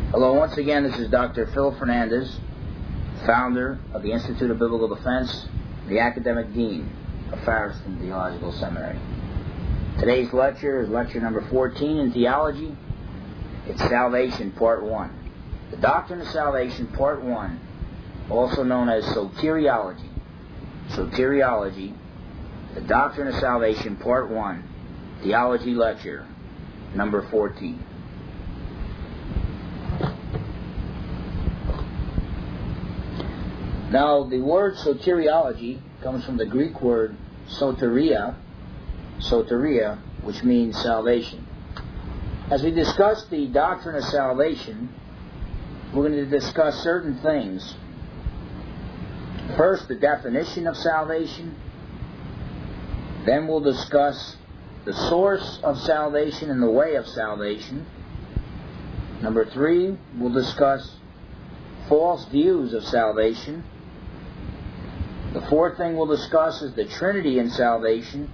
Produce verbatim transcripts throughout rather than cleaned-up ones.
Hello, once again, this is Doctor Phil Fernandez, founder of the Institute of Biblical Defense, the academic dean of Farriston Theological Seminary. Today's lecture is lecture number fourteen in theology. It's Salvation, Part one. The Doctrine of Salvation, Part one, also known as Soteriology. Soteriology, the Doctrine of Salvation, Part one, Theology Lecture, number fourteen. Now, the word soteriology comes from the Greek word soteria, soteria, which means salvation. As we discuss the doctrine of salvation, we're going to discuss certain things. First, the definition of salvation. Then we'll discuss the source of salvation and the way of salvation. Number three, we'll discuss false views of salvation. The fourth thing we'll discuss is the Trinity in salvation.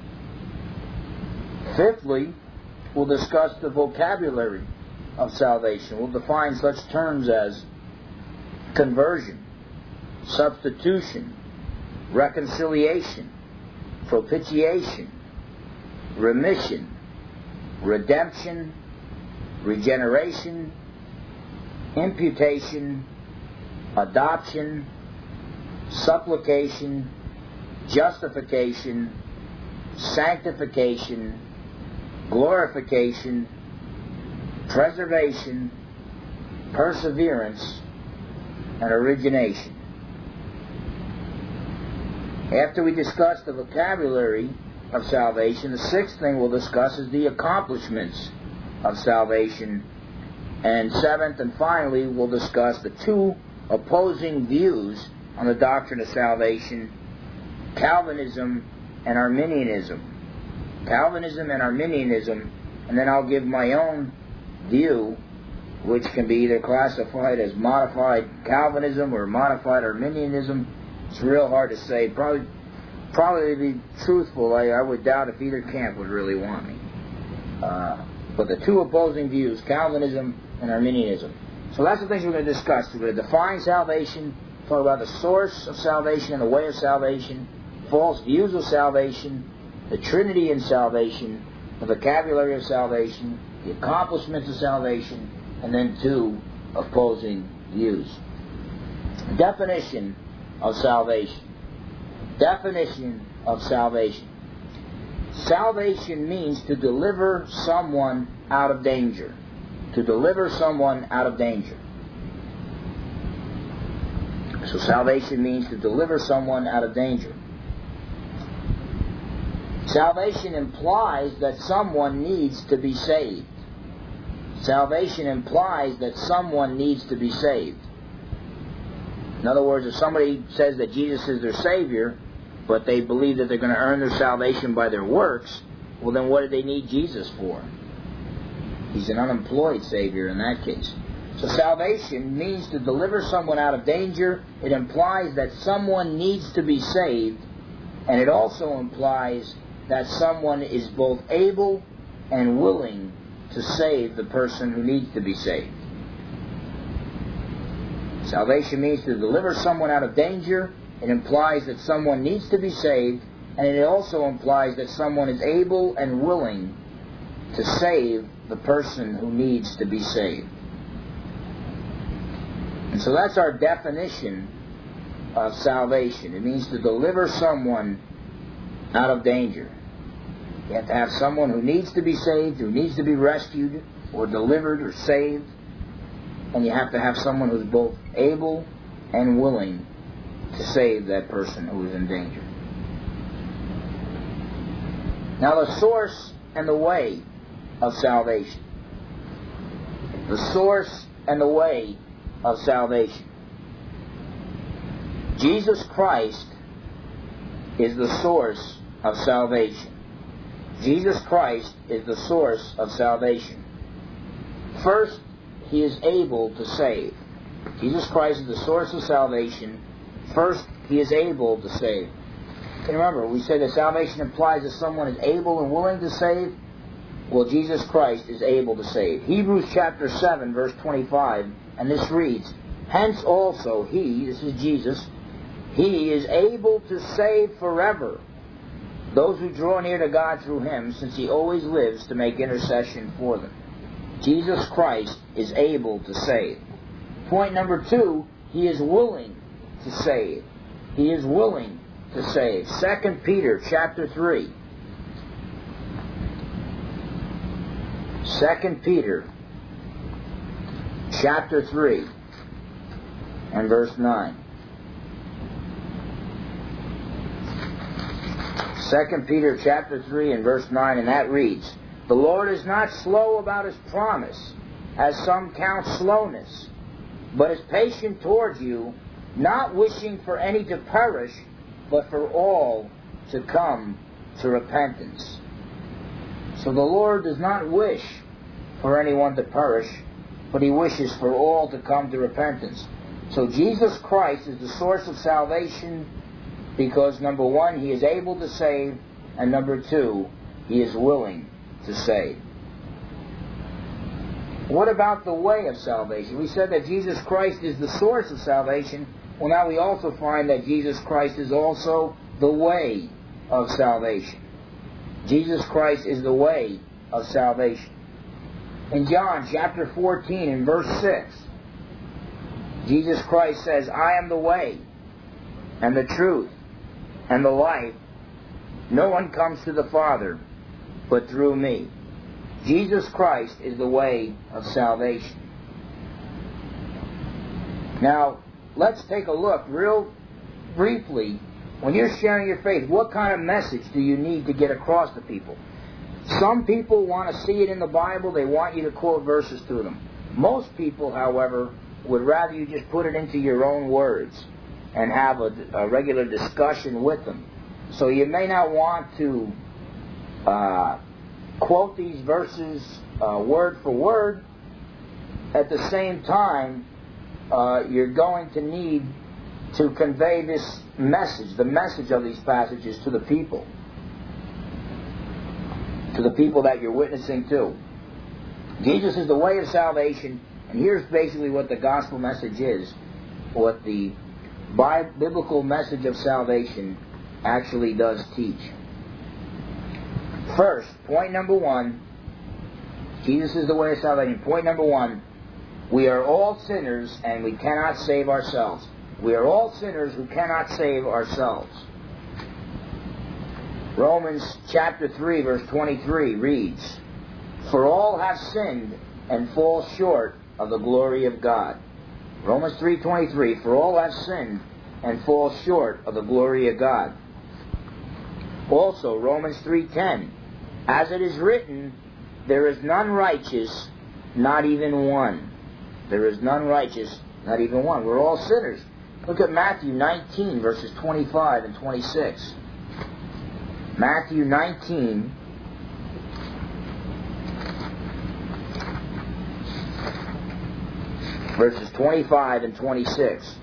Fifthly, we'll discuss the vocabulary of salvation. We'll define such terms as conversion, substitution, reconciliation, propitiation, remission, redemption, regeneration, imputation, adoption, supplication, justification, sanctification, glorification, preservation, perseverance, and origination. After we discuss the vocabulary of salvation, the sixth thing we'll discuss is the accomplishments of salvation. And seventh and finally, we'll discuss the two opposing views on the doctrine of salvation, Calvinism and Arminianism. Calvinism and Arminianism, and then I'll give my own view, which can be either classified as modified Calvinism or modified Arminianism. It's real hard to say. Probably, probably to be truthful, I, I would doubt if either camp would really want me. Uh, but the two opposing views, Calvinism and Arminianism. So that's the things we're going to discuss. We're going to define salvation, talk about the source of salvation and the way of salvation, false views of salvation, the Trinity in salvation, the vocabulary of salvation, the accomplishments of salvation, and then two opposing views. Definition of salvation. Definition of salvation. Salvation means to deliver someone out of danger. To deliver someone out of danger. So salvation means to deliver someone out of danger. Salvation implies that someone needs to be saved. Salvation implies that someone needs to be saved. In other words, if somebody says that Jesus is their Savior, but they believe that they're going to earn their salvation by their works, well then what do they need Jesus for? He's an unemployed Savior in that case. So salvation means to deliver someone out of danger. It implies that someone needs to be saved, and it also implies that someone is both able and willing to save the person who needs to be saved. Salvation means to deliver someone out of danger. It implies that someone needs to be saved, and it also implies that someone is able and willing to save the person who needs to be saved. And so that's our definition of salvation. It means to deliver someone out of danger. You have to have someone who needs to be saved, who needs to be rescued, or delivered, or saved. And you have to have someone who's both able and willing to save that person who is in danger. Now the source and the way of salvation. The source and the way of salvation. Jesus Christ is the source of salvation. Jesus Christ is the source of salvation. First, He is able to save. Jesus Christ is the source of salvation. First, He is able to save. And remember, we said that salvation implies that someone is able and willing to save. well, Jesus Christ is able to save. Hebrews chapter seven, verse twenty-five, and this reads, hence also he, this is Jesus, he is able to save forever those who draw near to God through him, since he always lives to make intercession for them. Jesus Christ is able to save. Point number two, he is willing to save. He is willing to save. Second Peter chapter three. Second Peter chapter three and verse nine. Second Peter chapter three and verse nine, and that reads, the Lord is not slow about his promise, as some count slowness, but is patient towards you, not wishing for any to perish, but for all to come to repentance. So the Lord does not wish for anyone to perish, but he wishes for all to come to repentance. So Jesus Christ is the source of salvation, because number one, he is able to save, and number two, he is willing to save. What about the way of salvation? We said that Jesus Christ is the source of salvation. Well, now we also find that Jesus Christ is also the way of salvation. Jesus Christ is the way of salvation. In John chapter fourteen and verse six, Jesus Christ says, I am the way and the truth and the life. No one comes to the Father but through me. Jesus Christ is the way of salvation. Now, let's take a look real briefly. When you're sharing your faith, what kind of message do you need to get across to people? Some people want to see it in the Bible. They want you to quote verses to them. Most people, however, would rather you just put it into your own words and have a, a regular discussion with them. So you may not want to uh, quote these verses uh, word for word. At the same time, uh, you're going to need to convey this message, the message of these passages to the people, to the people that you're witnessing to. Jesus is the way of salvation, and here's basically what the gospel message is, what the biblical message of salvation actually does teach. First, point number one, Jesus is the way of salvation. Point number one, we are all sinners and we cannot save ourselves. We are all sinners who cannot save ourselves. Romans chapter three verse twenty-three reads, for all have sinned and fall short of the glory of God. Romans three twenty-three, for all have sinned and fall short of the glory of God. Also, Romans three ten, as it is written, there is none righteous, not even one. There is none righteous, not even one. We're all sinners. Look at Matthew nineteen, verses twenty-five and twenty-six. Matthew nineteen, verses twenty-five and twenty-six.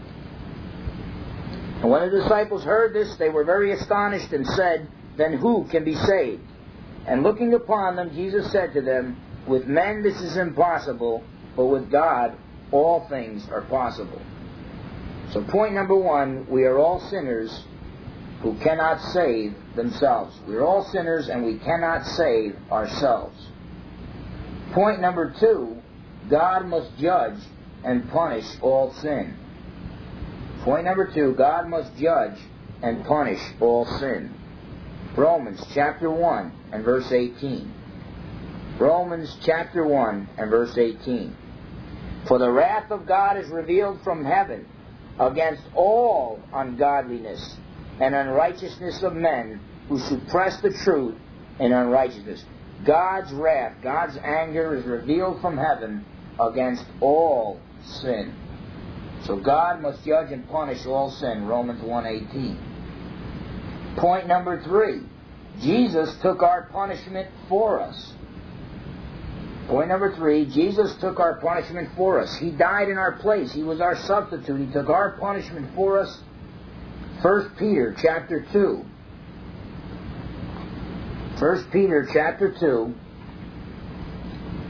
And when the disciples heard this, they were very astonished and said, then who can be saved? And looking upon them, Jesus said to them, with men this is impossible, but with God all things are possible. So point number one, we are all sinners who cannot save themselves. We are all sinners and we cannot save ourselves. Point number two, God must judge and punish all sin. Point number two, God must judge and punish all sin. Romans chapter one and verse eighteen. Romans chapter one and verse eighteen. For the wrath of God is revealed from heaven against all ungodliness and unrighteousness of men who suppress the truth in unrighteousness. God's wrath, God's anger is revealed from heaven against all sin. So God must judge and punish all sin, Romans one eighteen. Point number three, Jesus took our punishment for us. Point number three, Jesus took our punishment for us. He died in our place. He was our substitute. He took our punishment for us. First Peter chapter two. First Peter chapter two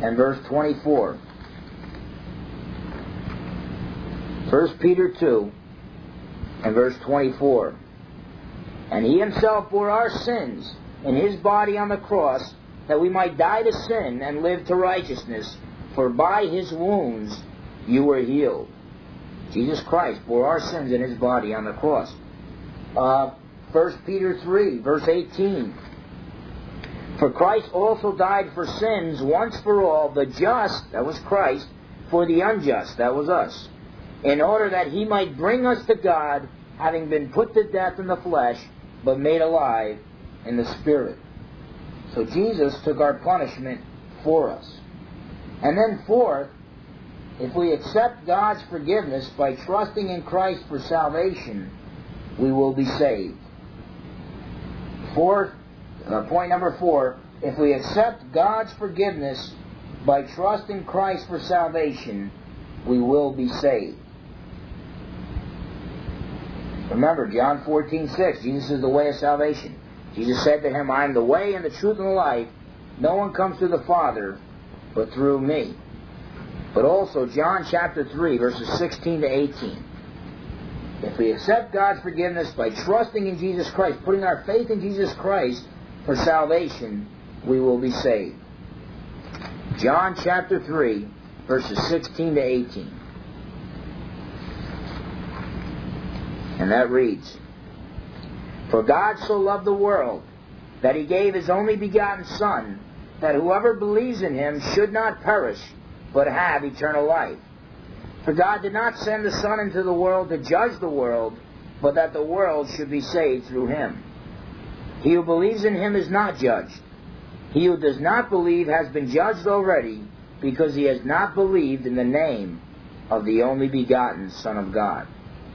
and verse twenty-four. First Peter two and verse twenty-four. And he himself bore our sins in his body on the cross, that we might die to sin and live to righteousness. For by his wounds you were healed. Jesus Christ bore our sins in his body on the cross. Uh, First Peter three, verse eighteen. For Christ also died for sins once for all, the just, that was Christ, for the unjust, that was us, in order that he might bring us to God, having been put to death in the flesh, but made alive in the Spirit. So Jesus took our punishment for us. And then fourth, if we accept God's forgiveness by trusting in Christ for salvation, we will be saved. Fourth, uh, point number four, if we accept God's forgiveness by trusting Christ for salvation, we will be saved. Remember, John fourteen six, Jesus is the way of salvation. Jesus said to him, I am the way and the truth and the life. No one comes to the Father but through me. But also John chapter three, verses sixteen to eighteen. If we accept God's forgiveness by trusting in Jesus Christ, putting our faith in Jesus Christ for salvation, we will be saved. John chapter three, verses sixteen to eighteen. And that reads, For God so loved the world, that he gave his only begotten Son, that whoever believes in him should not perish, but have eternal life. For God did not send the Son into the world to judge the world, but that the world should be saved through him. He who believes in him is not judged. He who does not believe has been judged already, because he has not believed in the name of the only begotten Son of God.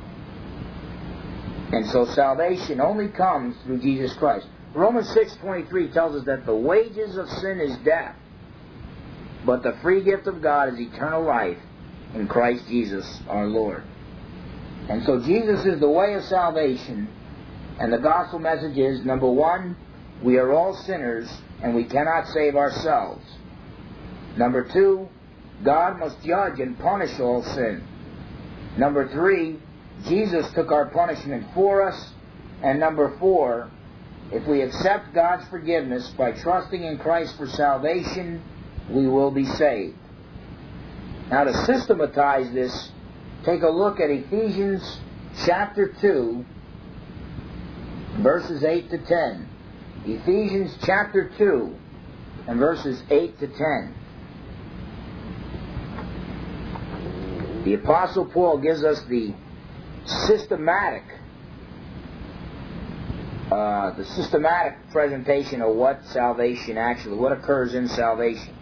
And so salvation only comes through Jesus Christ. Romans six twenty-three tells us that the wages of sin is death, but the free gift of God is eternal life in Christ Jesus our Lord. And so Jesus is the way of salvation, and the gospel message is, number one, we are all sinners and we cannot save ourselves. Number two, God must judge and punish all sin. Number three, Jesus took our punishment for us. And number four, if we accept God's forgiveness by trusting in Christ for salvation, we will be saved. Now, to systematize this, take a look at Ephesians chapter two, verses eight to ten. Ephesians chapter two and verses eight to ten. The Apostle Paul gives us the systematic uh, the systematic presentation of what salvation actually, what occurs in salvation.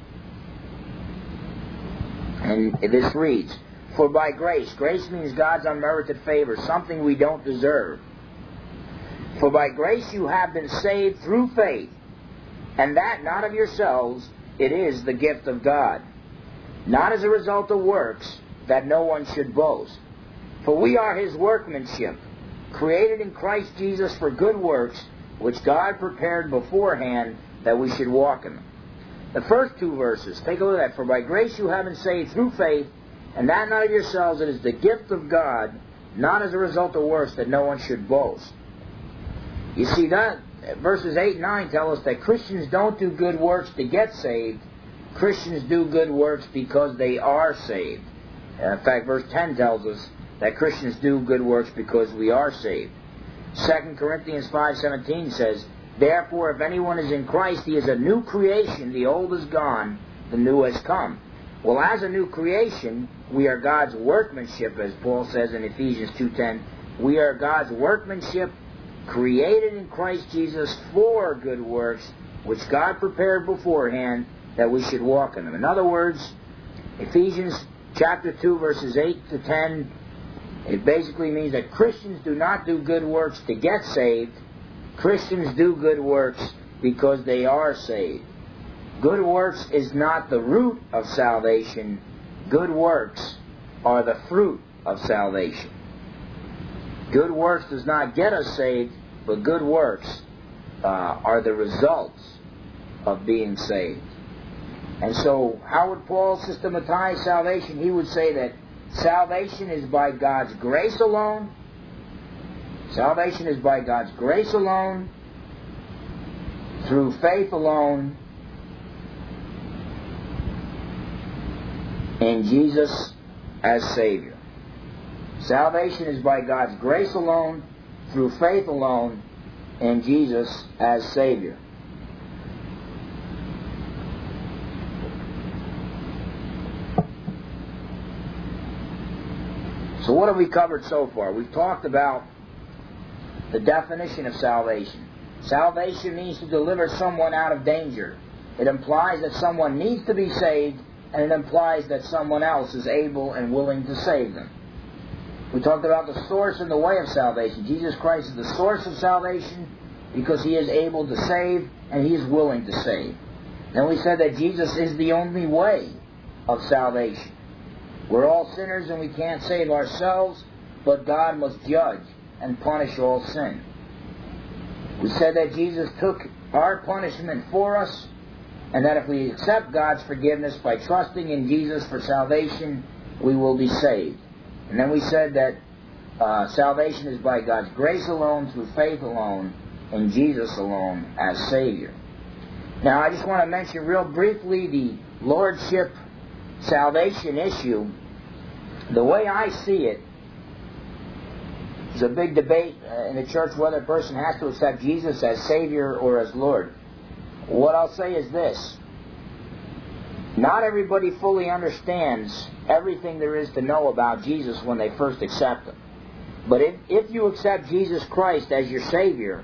And this reads, For by grace, grace means God's unmerited favor, something we don't deserve. For by grace you have been saved through faith, and that not of yourselves, it is the gift of God, not as a result of works, that no one should boast. For we are his workmanship, created in Christ Jesus for good works, which God prepared beforehand that we should walk in them. The first two verses, take a look at that. For by grace you have been saved through faith, and that not of yourselves, it is the gift of God, not as a result of works, that no one should boast. You see, that verses eight and nine tell us that Christians don't do good works to get saved. Christians do good works because they are saved. In fact, verse ten tells us that Christians do good works because we are saved. Second Corinthians five seventeen says, Therefore, if anyone is in Christ, he is a new creation. The old is gone, the new has come. Well, as a new creation, we are God's workmanship, as Paul says in Ephesians two ten. We are God's workmanship, created in Christ Jesus for good works, which God prepared beforehand that we should walk in them. In other words, Ephesians chapter two, verses eight to ten, it basically means that Christians do not do good works to get saved. Christians do good works because they are saved. Good works is not the root of salvation. Good works are the fruit of salvation. Good works does not get us saved, but good works uh, are the results of being saved. And so, how would Paul systematize salvation? He would say that salvation is by God's grace alone. Salvation is by God's grace alone, through faith alone, in Jesus as Savior. Salvation is by God's grace alone, through faith alone, in Jesus as Savior. So what have we covered so far? We've talked about the definition of salvation. Salvation means to deliver someone out of danger. It implies that someone needs to be saved, and it implies that someone else is able and willing to save them. We talked about the source and the way of salvation. Jesus Christ is the source of salvation because He is able to save and He is willing to save. Then we said that Jesus is the only way of salvation. We're all sinners and we can't save ourselves, but God must judge and punish all sin. We said that Jesus took our punishment for us, and that if we accept God's forgiveness by trusting in Jesus for salvation, we will be saved. And then we said that uh, salvation is by God's grace alone, through faith alone, in Jesus alone as Savior. Now I just want to mention real briefly the Lordship salvation issue. The way I see it, there's a big debate uh, in the church whether a person has to accept Jesus as Savior or as Lord. What I'll say is this. Not everybody fully understands everything there is to know about Jesus when they first accept Him. But if, if you accept Jesus Christ as your Savior,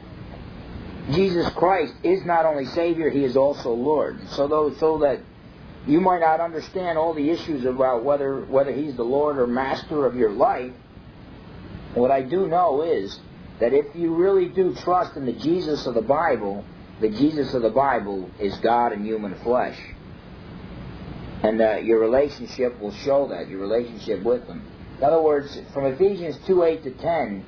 Jesus Christ is not only Savior, He is also Lord. So, though, so that you might not understand all the issues about whether, whether He's the Lord or Master of your life, what I do know is that if you really do trust in the Jesus of the Bible, the Jesus of the Bible is God in human flesh. And uh, your relationship will show that, your relationship with Him. In other words, from Ephesians two, eight to ten,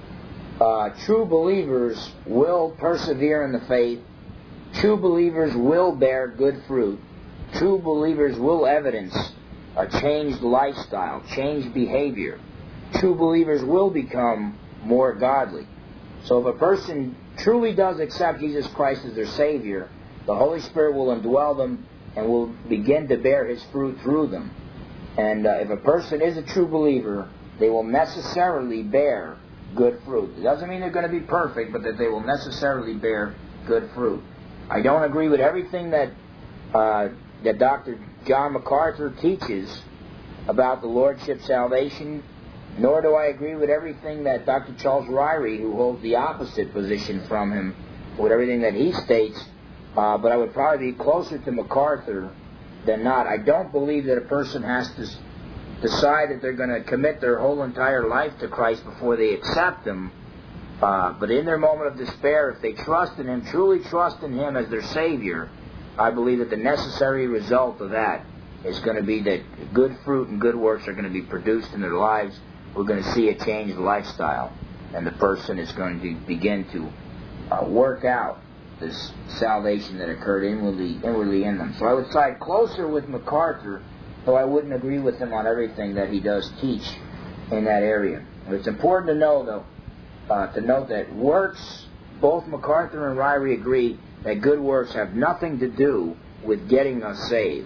uh, true believers will persevere in the faith. True believers will bear good fruit. True believers will evidence a changed lifestyle, changed behavior. True believers will become more godly. So if a person truly does accept Jesus Christ as their Savior, the Holy Spirit will indwell them and will begin to bear His fruit through them. And uh, if a person is a true believer, they will necessarily bear good fruit. It doesn't mean they're going to be perfect, but that they will necessarily bear good fruit. I don't agree with everything that uh, that Doctor John MacArthur teaches about the Lordship salvation, nor do I agree with everything that Doctor Charles Ryrie, who holds the opposite position from him, with everything that he states. Uh, but I would probably be closer to MacArthur than not. I don't believe that a person has to s- decide that they're going to commit their whole entire life to Christ before they accept Him. Uh, but in their moment of despair, if they trust in Him, truly trust in Him as their Savior, I believe that the necessary result of that is going to be that good fruit and good works are going to be produced in their lives. We're going to see a changed lifestyle, and the person is going to begin to uh, work out this salvation that occurred inwardly, inwardly in them. So I would side closer with MacArthur, though I wouldn't agree with him on everything that he does teach in that area. But it's important to know, though, uh, to note that works, both MacArthur and Ryrie agree that good works have nothing to do with getting us saved.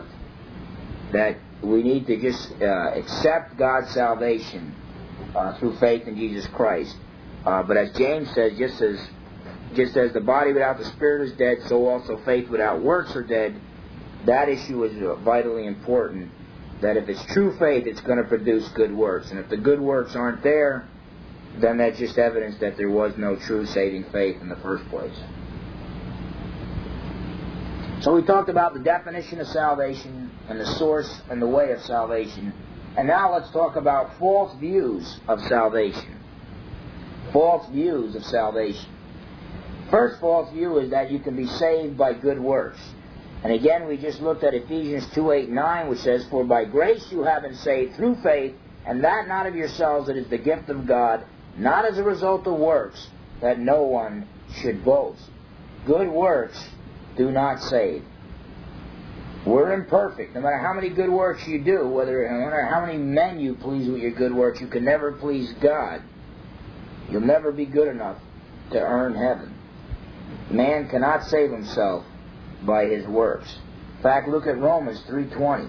That we need to just uh, accept God's salvation uh, through faith in Jesus Christ. Uh, but as James says, just as Just as the body without the spirit is dead, so also faith without works are dead. That issue is vitally important. That if it's true faith, it's going to produce good works. And if the good works aren't there, then that's just evidence that there was no true saving faith in the first place. So we talked about the definition of salvation and the source and the way of salvation. And now let's talk about false views of salvation. False views of salvation. First false view is that you can be saved by good works. And again, we just looked at Ephesians two, eight, nine, which says, "For by grace you have been saved through faith, and that not of yourselves, it is the gift of God, not as a result of works, that no one should boast." Good works do not save. We're imperfect. No matter how many good works you do, whether no matter how many men you please with your good works, you can never please God. You'll never be good enough to earn heaven. Man cannot save himself by his works. In fact, look at Romans three twenty.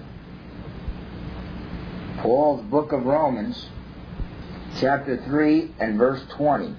Paul's book of Romans, chapter three and verse twenty.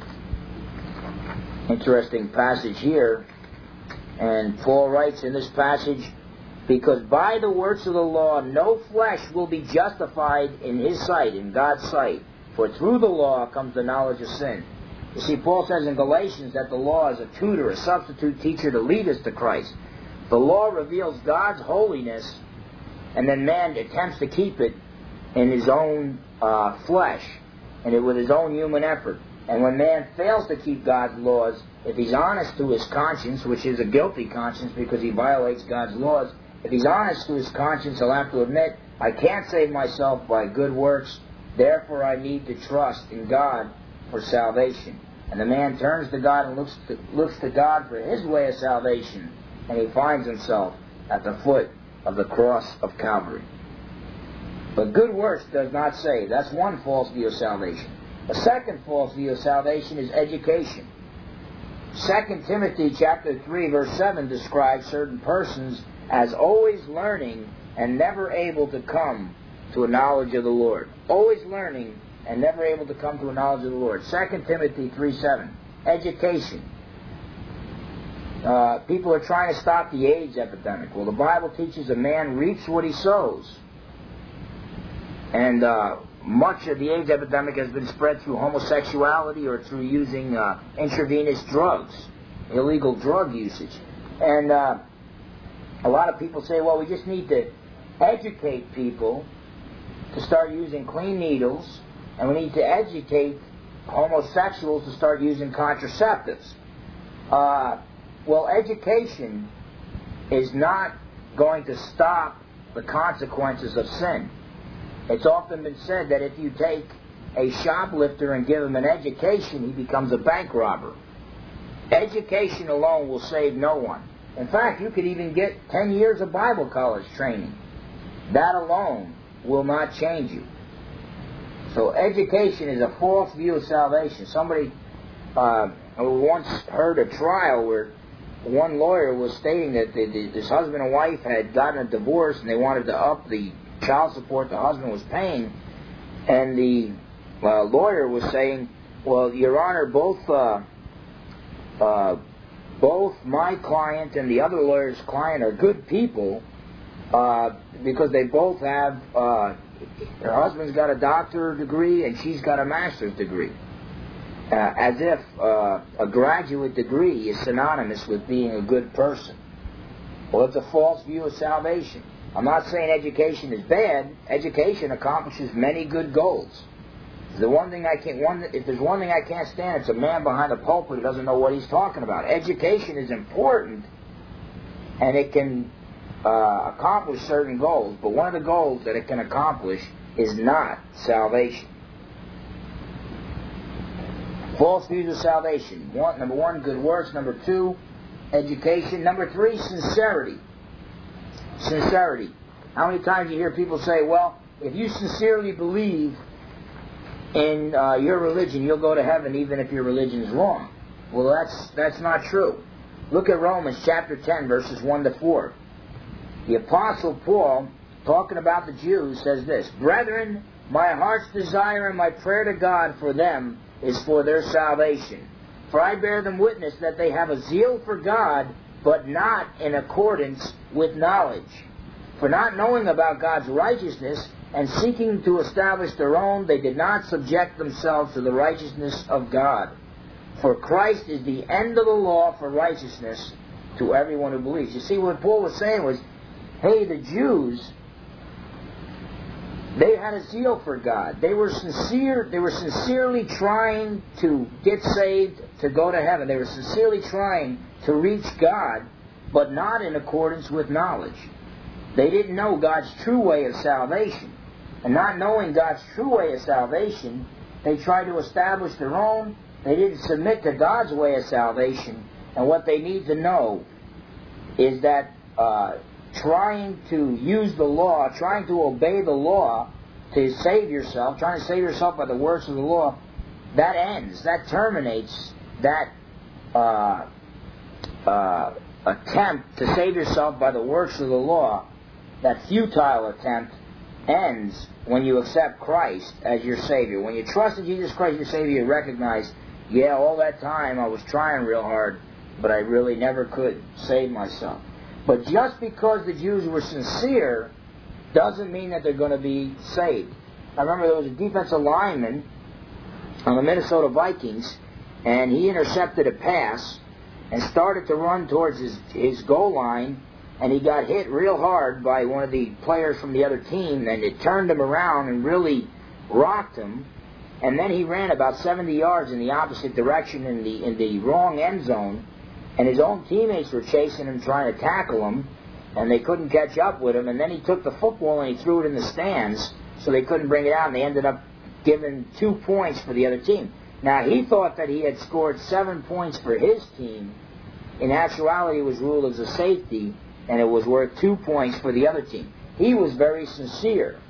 Interesting passage here. And Paul writes in this passage, because by the works of the law no flesh will be justified in his sight, in God's sight. For through the law comes the knowledge of sin. You see, Paul says in Galatians that the law is a tutor, a substitute teacher to lead us to Christ. The law reveals God's holiness, and then man attempts to keep it in his own uh, flesh, and it with his own human effort. And when man fails to keep God's laws, if he's honest to his conscience, which is a guilty conscience because he violates God's laws, if he's honest to his conscience, he'll have to admit, I can't save myself by good works, therefore I need to trust in God for salvation. And the man turns to God and looks to, looks to God for his way of salvation, and he finds himself at the foot of the cross of Calvary. But good works does not save. That's one false view of salvation. A second false view of salvation is education. Second Timothy chapter three verse seven describes certain persons as always learning and never able to come to a knowledge of the Lord. Always learning and never able to come to a knowledge of the Lord. Second Timothy three seven. Education. Uh, people are trying to stop the AIDS epidemic. Well, the Bible teaches a man reaps what he sows. And uh, much of the AIDS epidemic has been spread through homosexuality or through using uh, intravenous drugs, illegal drug usage. And uh, a lot of people say, well, we just need to educate people to start using clean needles, and we need to educate homosexuals to start using contraceptives. Uh, well, education is not going to stop the consequences of sin. It's often been said that if you take a shoplifter and give him an education, he becomes a bank robber. Education alone will save no one. In fact, you could even get ten years of Bible college training. That alone will not change you. So education is a false view of salvation. Somebody uh, once heard a trial where one lawyer was stating that the, the, this husband and wife had gotten a divorce and they wanted to up the child support the husband was paying. And the uh, lawyer was saying, well, Your Honor, both uh, uh, both my client and the other lawyer's client are good people uh, because they both have, uh, her husband's got a doctorate degree and she's got a master's degree. Uh, as if uh, a graduate degree is synonymous with being a good person. Well, it's a false view of salvation. I'm not saying education is bad. Education accomplishes many good goals. The one thing I can't, one, if there's one thing I can't stand, it's a man behind a pulpit who doesn't know what he's talking about. Education is important, and it can uh, accomplish certain goals. But one of the goals that it can accomplish is not salvation. False views of salvation. One, number one, good works. Number two, education. Number three, sincerity. Sincerity. How many times do you hear people say, well, if you sincerely believe in uh, your religion, you'll go to heaven even if your religion is wrong. Well, that's that's not true. Look at Romans chapter ten, verses one to four. The Apostle Paul, talking about the Jews, says this, Brethren, my heart's desire and my prayer to God for them is for their salvation. For I bear them witness that they have a zeal for God, but not in accordance with knowledge. For not knowing about God's righteousness and seeking to establish their own, they did not subject themselves to the righteousness of God. For Christ is the end of the law for righteousness to everyone who believes. You see, what Paul was saying was, hey, the Jews, they had a zeal for God. They were sincere. They were sincerely trying to get saved, to go to heaven. They were sincerely trying to reach God, but not in accordance with knowledge. They didn't know God's true way of salvation. And not knowing God's true way of salvation, they tried to establish their own. They didn't submit to God's way of salvation. And what they need to know is that uh, trying to use the law, trying to obey the law to save yourself, trying to save yourself by the works of the law, that ends, that terminates that uh, uh, attempt to save yourself by the works of the law. That futile attempt ends when you accept Christ as your Savior. When you trust in Jesus Christ your Savior, you recognize, yeah, all that time I was trying real hard, but I really never could save myself. But just because the Jews were sincere doesn't mean that they're going to be saved. I remember there was a defensive lineman on the Minnesota Vikings, and he intercepted a pass and started to run towards his, his goal line, and he got hit real hard by one of the players from the other team, and it turned him around and really rocked him. And then he ran about seventy yards in the opposite direction in the in the wrong end zone, and his own teammates were chasing him, trying to tackle him, and they couldn't catch up with him. And then he took the football and he threw it in the stands, so they couldn't bring it out, and they ended up giving two points for the other team. Now, he thought that he had scored seven points for his team. In actuality, it was ruled as a safety, and it was worth two points for the other team. He was very sincere,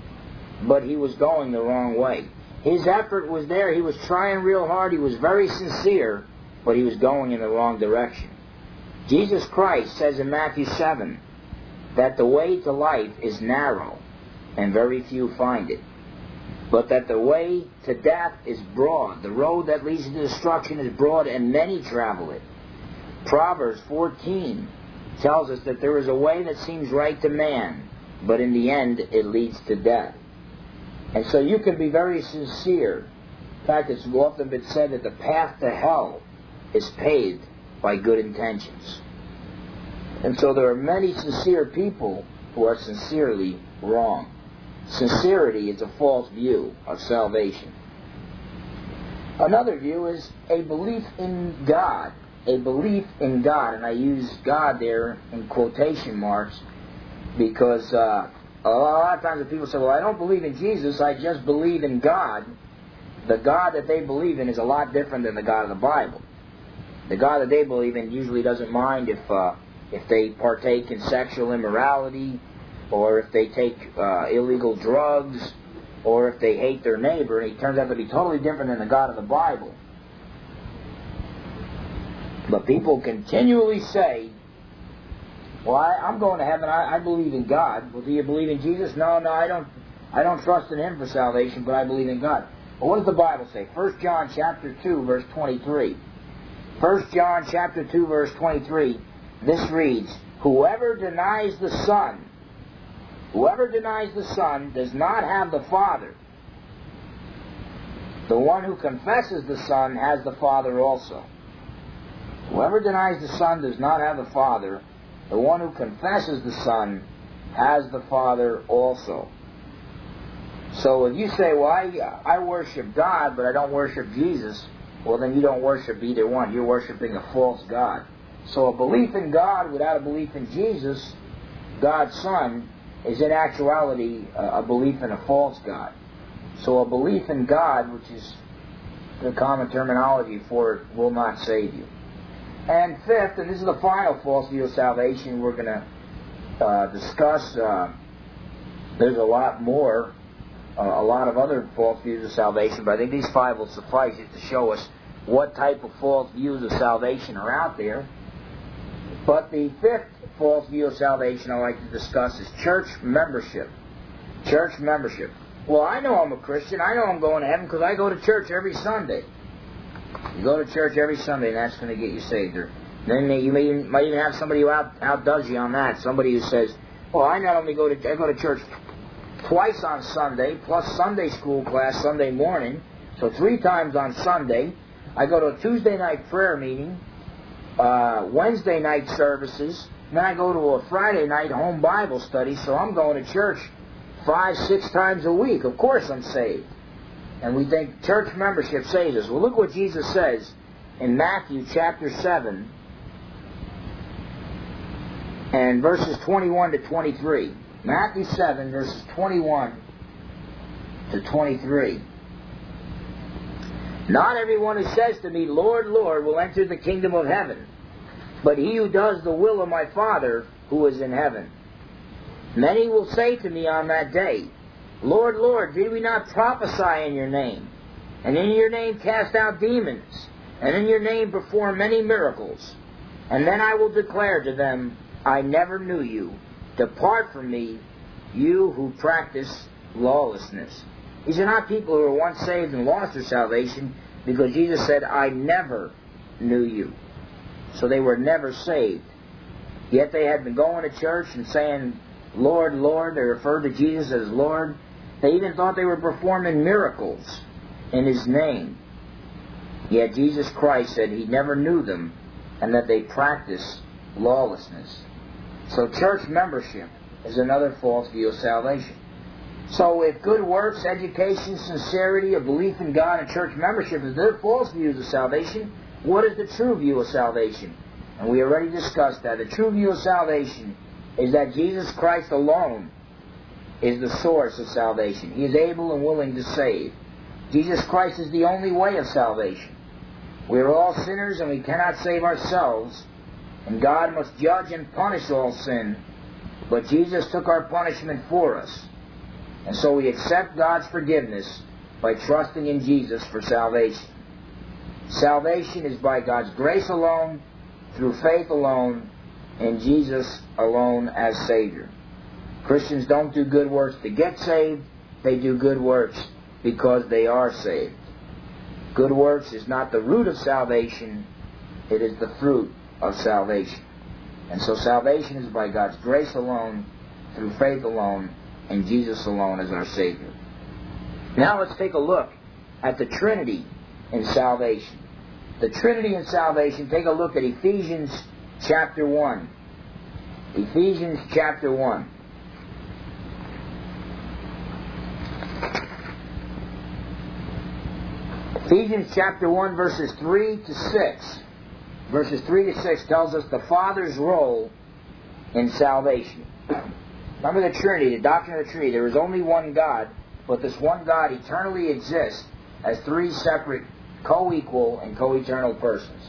but he was going the wrong way. His effort was there. He was trying real hard. He was very sincere, but he was going in the wrong direction. Jesus Christ says in Matthew seven that the way to life is narrow, and very few find it. But that the way to death is broad. The road that leads to destruction is broad, and many travel it. Proverbs fourteen tells us that there is a way that seems right to man, but in the end it leads to death. And so you can be very sincere. In fact, it's often been said that the path to hell is paved by good intentions. And so there are many sincere people who are sincerely wrong. Sincerity is a false view of salvation. Another view is a belief in God. A belief in God. And I use God there in quotation marks because uh, a lot of times when people say, well, I don't believe in Jesus, I just believe in God. The God that they believe in is a lot different than the God of the Bible. The God that they believe in usually doesn't mind if uh, if they partake in sexual immorality, or if they take uh, illegal drugs, or if they hate their neighbor. And he turns out to be totally different than the God of the Bible. But people continually say, well, I, I'm going to heaven, I, I believe in God. Well, do you believe in Jesus? No, no, I don't I don't trust in Him for salvation, but I believe in God. Well, what does the Bible say? First John chapter two, verse twenty-three. First John chapter two, verse twenty-three, this reads, Whoever denies the Son, whoever denies the Son does not have the Father. The one who confesses the Son has the Father also. Whoever denies the Son does not have the Father. The one who confesses the Son has the Father also. So if you say, well, I, I worship God, but I don't worship Jesus, well, then you don't worship either one. You're worshiping a false God. So a belief in God without a belief in Jesus, God's Son, is in actuality a belief in a false God. So a belief in God, which is the common terminology for it, will not save you. And fifth, and this is the final false view of salvation we're going to uh, discuss. Uh, there's a lot more, uh, a lot of other false views of salvation, but I think these five will suffice just to show us what type of false views of salvation are out there. But the fifth false view of salvation I'd like to discuss is church membership. Church membership. Well, I know I'm a Christian. I know I'm going to heaven because I go to church every Sunday. You go to church every Sunday, and that's going to get you saved. Or then you may even, might even have somebody who out, outdoes you on that. Somebody who says, well, I not only go to I go to church twice on Sunday, plus Sunday school class Sunday morning, so three times on Sunday. I go to a Tuesday night prayer meeting, uh, Wednesday night services, and then I go to a Friday night home Bible study, so I'm going to church five, six times a week. Of course I'm saved. And we think church membership saves us. Well, look what Jesus says in Matthew chapter seven and verses twenty-one to twenty-three. Matthew seven, verses twenty-one to twenty-three. Not everyone who says to me, Lord, Lord, will enter the kingdom of heaven, but he who does the will of my Father who is in heaven. Many will say to me on that day, Lord, Lord, did we not prophesy in your name, and in your name cast out demons, and in your name perform many miracles? And then I will declare to them, I never knew you. Depart from me, you who practice lawlessness. These are not people who were once saved and lost their salvation, because Jesus said, I never knew you. So they were never saved. Yet they had been going to church and saying, Lord, Lord. They referred to Jesus as Lord. They even thought they were performing miracles in His name. Yet Jesus Christ said He never knew them and that they practice lawlessness. So church membership is another false view of salvation. So if good works, education, sincerity, a belief in God, and church membership is their false views of salvation, what is the true view of salvation? And we already discussed that. The true view of salvation is that Jesus Christ alone is the source of salvation. He is able and willing to save. Jesus Christ is the only way of salvation. We are all sinners and we cannot save ourselves, and God must judge and punish all sin. But Jesus took our punishment for us. And so we accept God's forgiveness by trusting in Jesus for salvation. Salvation is by God's grace alone, through faith alone, in Jesus alone as Savior. Christians don't do good works to get saved. They do good works because they are saved. Good works is not the root of salvation. It is the fruit of salvation. And so salvation is by God's grace alone, through faith alone, and Jesus alone as our Savior. Now let's take a look at the Trinity in salvation. The Trinity in salvation, take a look at Ephesians chapter one. Ephesians chapter one. Ephesians chapter one, verses three to six. Verses three to six tells us the Father's role in salvation. Remember the Trinity, the doctrine of the Trinity. There is only one God, but this one God eternally exists as three separate, co-equal and co-eternal persons.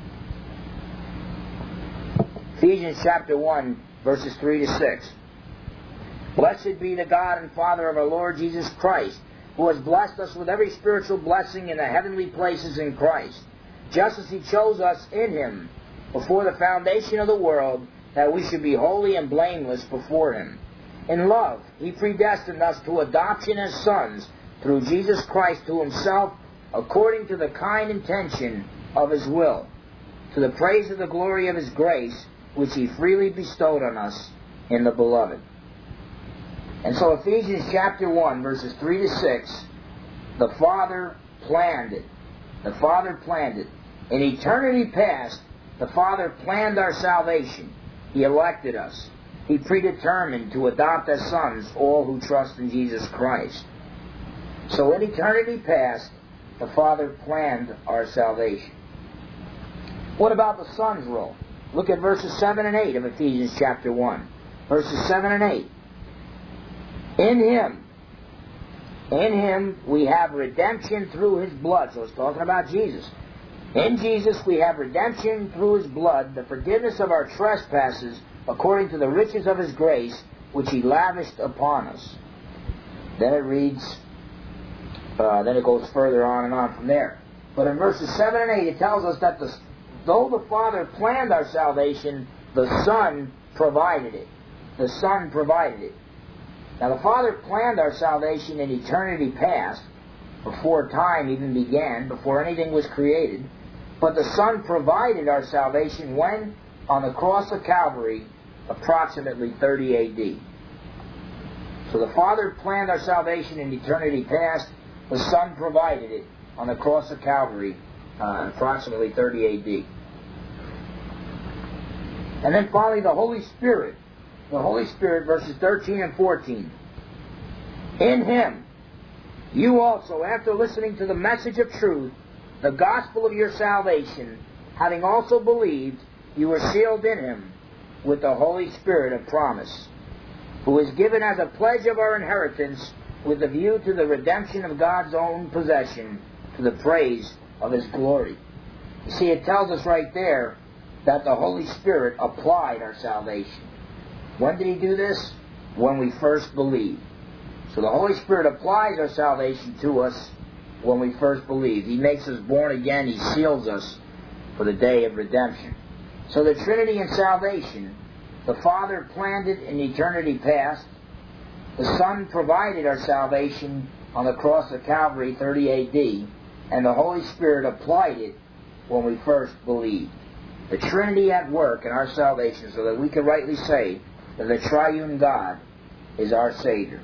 Ephesians chapter one, verses three to six. Blessed be the God and Father of our Lord Jesus Christ, who has blessed us with every spiritual blessing in the heavenly places in Christ, just as He chose us in Him before the foundation of the world, that we should be holy and blameless before Him. In love, He predestined us to adoption as sons through Jesus Christ to Himself, according to the kind intention of His will, to the praise of the glory of His grace, which He freely bestowed on us in the Beloved. And so Ephesians chapter one, verses three to six, the Father planned it. The Father planned it. In eternity past, the Father planned our salvation. He elected us. He predetermined to adopt as sons all who trust in Jesus Christ. So in eternity past, the Father planned our salvation. What about the Son's role? Look at verses seven and eight of Ephesians chapter one. Verses seven and eight. In Him, in Him we have redemption through His blood. So it's talking about Jesus. In Jesus we have redemption through His blood, the forgiveness of our trespasses, according to the riches of His grace, which He lavished upon us. Then it reads, uh, then it goes further on and on from there. But in verses seven and eight it tells us that the, though the Father planned our salvation, the Son provided it. The Son provided it. Now the Father planned our salvation in eternity past, before time even began, before anything was created. But the Son provided our salvation when? On the cross of Calvary, approximately thirty A D. So the Father planned our salvation in eternity past. The Son provided it on the cross of Calvary, uh, approximately thirty A D. And then finally the Holy Spirit. The Holy Spirit, verses thirteen and fourteen. In Him, you also, after listening to the message of truth, the gospel of your salvation, having also believed, you were sealed in Him with the Holy Spirit of promise, who is given as a pledge of our inheritance with a view to the redemption of God's own possession, to the praise of His glory. You see, it tells us right there that the Holy Spirit applied our salvation. When did He do this? When we first believed. So the Holy Spirit applies our salvation to us when we first believed. He makes us born again. He seals us for the day of redemption. So the Trinity in salvation, the Father planned it in eternity past. The Son provided our salvation on the cross of Calvary, thirty A D, and the Holy Spirit applied it when we first believed. The Trinity at work in our salvation, so that we can rightly say that the triune God is our Savior.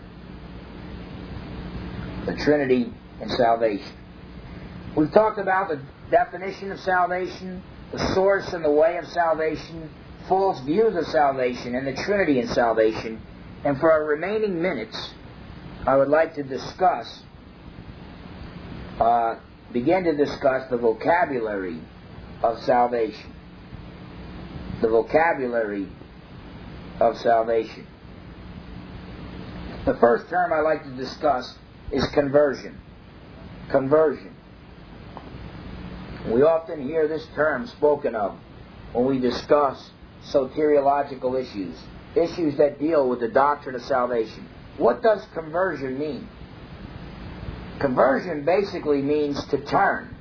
The Trinity in salvation. We've talked about the definition of salvation, the source and the way of salvation, false views of salvation, and the Trinity in salvation. And for our remaining minutes, I would like to discuss, uh, begin to discuss the vocabulary of salvation. The vocabulary of salvation. The first term I'd like to discuss is conversion. Conversion. We often hear this term spoken of when we discuss soteriological issues, issues that deal with the doctrine of salvation. What does conversion mean? Conversion basically means to turn.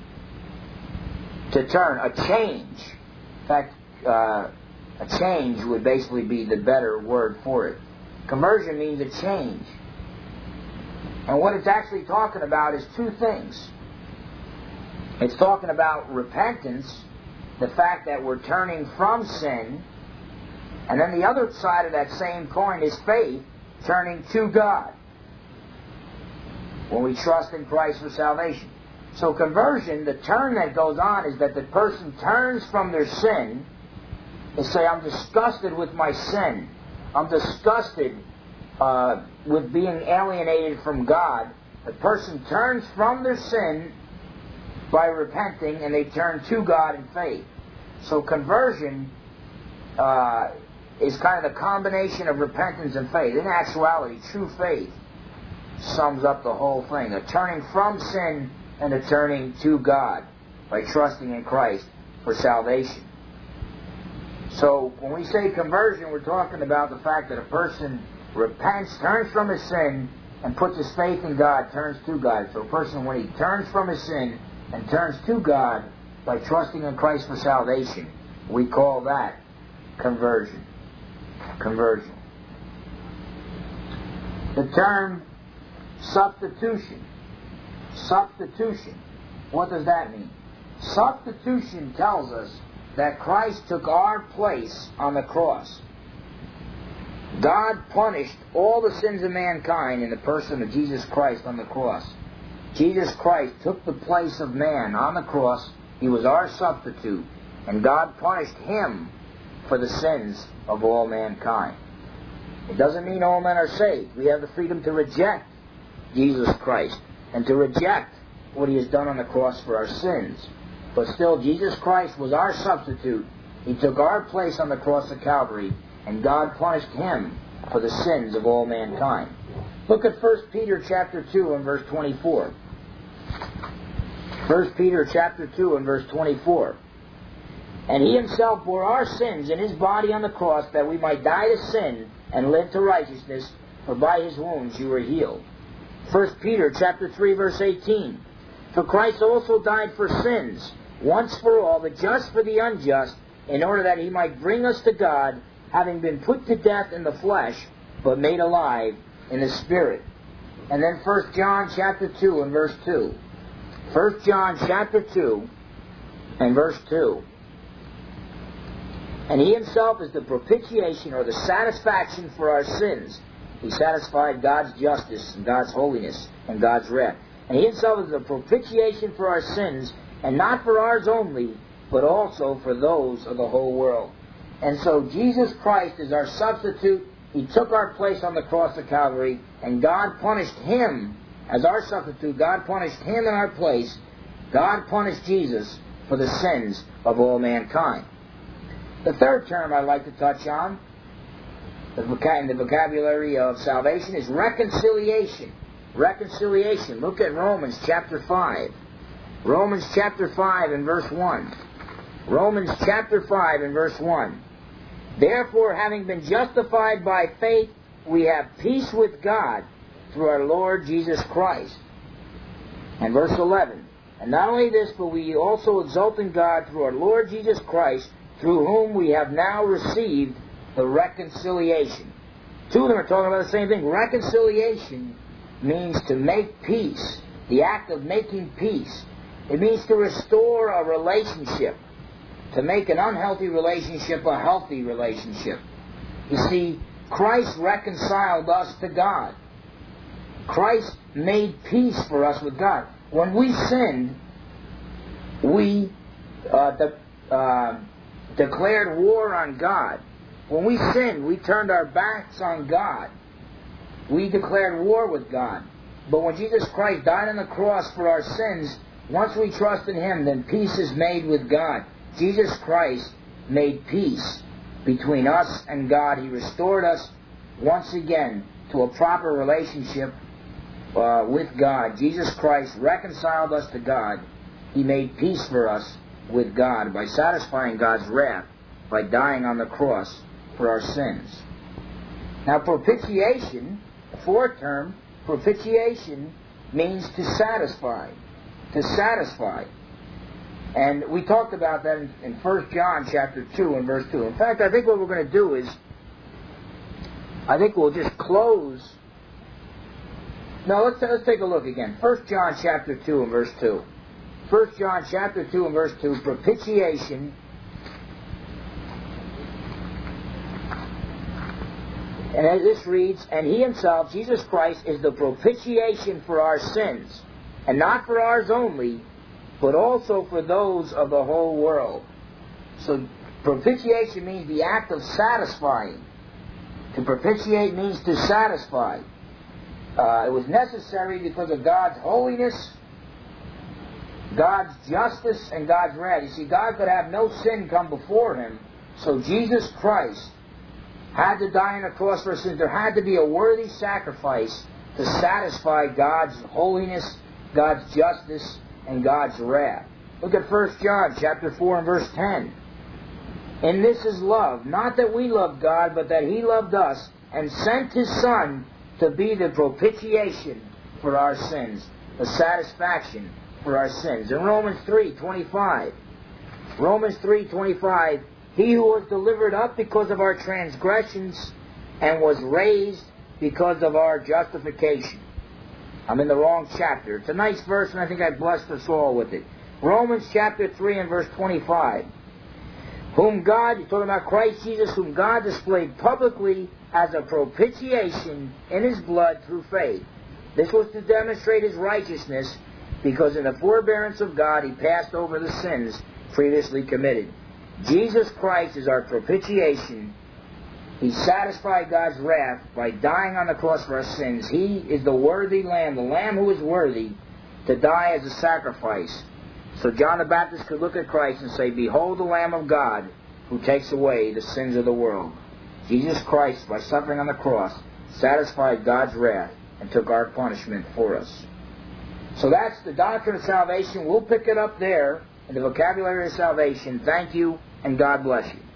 To turn, a change. In fact, uh, a change would basically be the better word for it. Conversion means a change. And what it's actually talking about is two things. It's talking about repentance, the fact that we're turning from sin, and then the other side of that same coin is faith, turning to God when we trust in Christ for salvation. So conversion, the turn that goes on is that the person turns from their sin and say, I'm disgusted with my sin. I'm disgusted uh, with being alienated from God. The person turns from their sin by repenting, and they turn to God in faith. So conversion uh, is kind of the combination of repentance and faith. In actuality, true faith sums up the whole thing. A turning from sin and a turning to God by trusting in Christ for salvation. So when we say conversion, we're talking about the fact that a person repents, turns from his sin, and puts his faith in God, turns to God. So a person, when he turns from his sin and turns to God by trusting in Christ for salvation, we call that conversion. Conversion. The term substitution. Substitution. What does that mean? Substitution tells us that Christ took our place on the cross. God punished all the sins of mankind in the person of Jesus Christ on the cross. Jesus Christ took the place of man on the cross. He was our substitute. And God punished Him for the sins of all mankind. It doesn't mean all men are saved. We have the freedom to reject Jesus Christ and to reject what He has done on the cross for our sins. But still, Jesus Christ was our substitute. He took our place on the cross of Calvary, and God punished Him for the sins of all mankind. Look at First Peter chapter two and verse twenty-four. First Peter chapter two and verse twenty-four. And He Himself bore our sins in His body on the cross, that we might die to sin and live to righteousness, for by His wounds you were healed. First Peter chapter three verse eighteen. For Christ also died for sins, once for all, the just for the unjust, in order that He might bring us to God, having been put to death in the flesh, but made alive in the Spirit. And then First John chapter two and verse two. First John chapter two and verse two. And He Himself is the propitiation, or the satisfaction for our sins. He satisfied God's justice and God's holiness and God's wrath. And He Himself is the propitiation for our sins, and not for ours only, but also for those of the whole world. And so Jesus Christ is our substitute. He took our place on the cross of Calvary, and God punished Him as our substitute. God punished Him in our place. God punished Jesus for the sins of all mankind. The third term I'd like to touch on in the vocabulary of salvation is reconciliation. Reconciliation. Look at Romans chapter five. Romans chapter five and verse one. Romans chapter five and verse one. Therefore, having been justified by faith, we have peace with God through our Lord Jesus Christ. And verse eleven, and not only this, but we also exult in God through our Lord Jesus Christ, through whom we have now received the reconciliation. Two of them are talking about the same thing. Reconciliation means to make peace, the act of making peace. It means to restore a relationship, to make an unhealthy relationship a healthy relationship. You see, Christ reconciled us to God. Christ made peace for us with God. When we sinned, we uh, de- uh, declared war on God. When we sinned, we turned our backs on God. We declared war with God. But when Jesus Christ died on the cross for our sins, once we trust in Him, then peace is made with God. Jesus Christ made peace between us and God. He restored us once again to a proper relationship uh, with God. Jesus Christ reconciled us to God. He made peace for us with God by satisfying God's wrath by dying on the cross for our sins. Now, propitiation, the fourth term, propitiation means to satisfy. To satisfy. And we talked about that in, in First John chapter two and verse two. In fact, I think what we're going to do is, I think we'll just close. No, let's, let's take a look again. First John chapter two and verse two. First John chapter two and verse two, propitiation. And as this reads, and He Himself, Jesus Christ, is the propitiation for our sins, and not for ours only, but also for those of the whole world. So propitiation means the act of satisfying. To propitiate means to satisfy. Uh, it was necessary because of God's holiness, God's justice, and God's wrath. You see, God could have no sin come before Him, so Jesus Christ had to die on the cross for sins. There had to be a worthy sacrifice to satisfy God's holiness, God's justice, and God's wrath. Look at First John chapter four and verse ten. And this is love, not that we loved God, but that He loved us and sent His Son to be the propitiation for our sins, the satisfaction for our sins. In Romans three twenty-five, Romans three twenty-five, He who was delivered up because of our transgressions and was raised because of our justification. I'm in the wrong chapter. It's a nice verse, and I think I blessed us all with it. Romans chapter three and verse twenty-five. Whom God, you're talking about Christ Jesus, whom God displayed publicly as a propitiation in His blood through faith. This was to demonstrate His righteousness, because in the forbearance of God He passed over the sins previously committed. Jesus Christ is our propitiation. He satisfied God's wrath by dying on the cross for our sins. He is the worthy Lamb, the Lamb who is worthy to die as a sacrifice. So John the Baptist could look at Christ and say, Behold the Lamb of God who takes away the sins of the world. Jesus Christ, by suffering on the cross, satisfied God's wrath and took our punishment for us. So that's the doctrine of salvation. We'll pick it up there in the vocabulary of salvation. Thank you, and God bless you.